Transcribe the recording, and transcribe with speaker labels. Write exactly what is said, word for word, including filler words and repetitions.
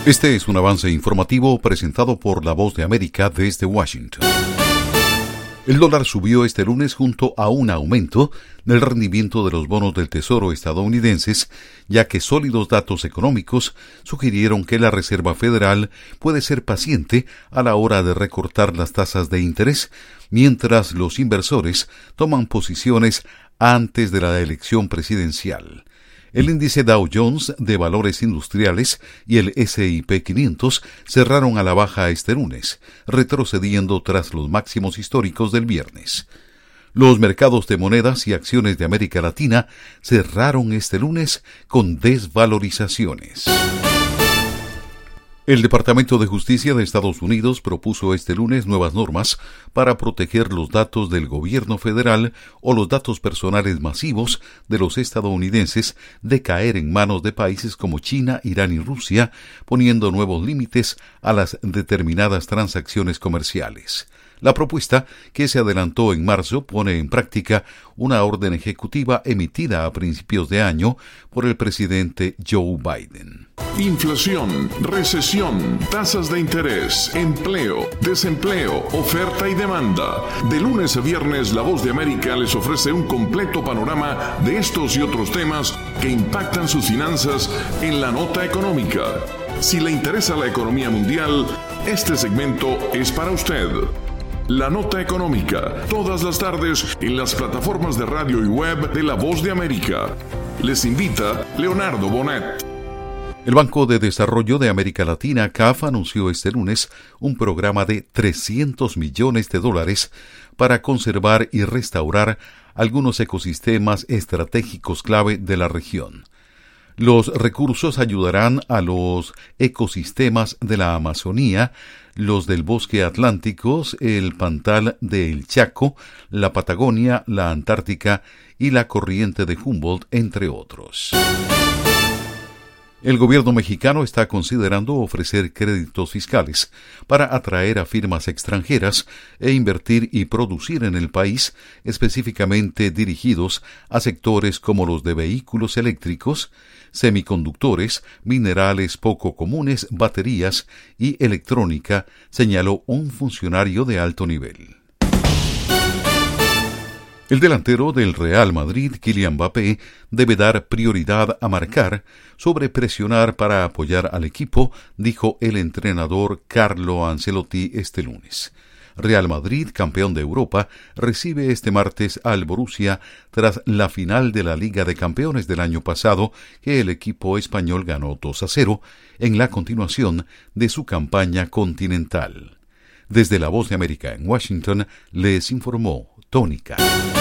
Speaker 1: Este es un avance informativo presentado por La Voz de América desde Washington. El dólar subió este lunes junto a un aumento del rendimiento de los bonos del Tesoro estadounidenses, ya que sólidos datos económicos sugirieron que la Reserva Federal puede ser paciente a la hora de recortar las tasas de interés, mientras los inversores toman posiciones antes de la elección presidencial. El índice Dow Jones de valores industriales y el ese y pe quinientos cerraron a la baja este lunes, retrocediendo tras los máximos históricos del viernes. Los mercados de monedas y acciones de América Latina cerraron este lunes con desvalorizaciones. El Departamento de Justicia de Estados Unidos propuso este lunes nuevas normas para proteger los datos del gobierno federal o los datos personales masivos de los estadounidenses de caer en manos de países como China, Irán y Rusia, poniendo nuevos límites a las determinadas transacciones comerciales. La propuesta, que se adelantó en marzo, pone en práctica una orden ejecutiva emitida a principios de año por el presidente Joe Biden.
Speaker 2: Inflación, recesión, tasas de interés, empleo, desempleo, oferta y demanda. De lunes a viernes, La Voz de América les ofrece un completo panorama de estos y otros temas que impactan sus finanzas en la nota económica. Si le interesa la economía mundial, este segmento es para usted. La Nota Económica, todas las tardes en las plataformas de radio y web de La Voz de América. Les invita Leonardo Bonet.
Speaker 1: El Banco de Desarrollo de América Latina, C A F, anunció este lunes un programa de trescientos millones de dólares para conservar y restaurar algunos ecosistemas estratégicos clave de la región. Los recursos ayudarán a los ecosistemas de la Amazonía, los del bosque atlántico, el Pantal del Chaco, la Patagonia, la Antártica y la corriente de Humboldt, entre otros. El gobierno mexicano está considerando ofrecer créditos fiscales para atraer a firmas extranjeras e invertir y producir en el país, específicamente dirigidos a sectores como los de vehículos eléctricos, semiconductores, minerales poco comunes, baterías y electrónica, señaló un funcionario de alto nivel. El delantero del Real Madrid, Kylian Mbappé, debe dar prioridad a marcar sobre presionar para apoyar al equipo, dijo el entrenador Carlo Ancelotti este lunes. Real Madrid, campeón de Europa, recibe este martes al Borussia tras la final de la Liga de Campeones del año pasado, que el equipo español ganó dos a cero en la continuación de su campaña continental. Desde La Voz de América en Washington, les informó Tónica.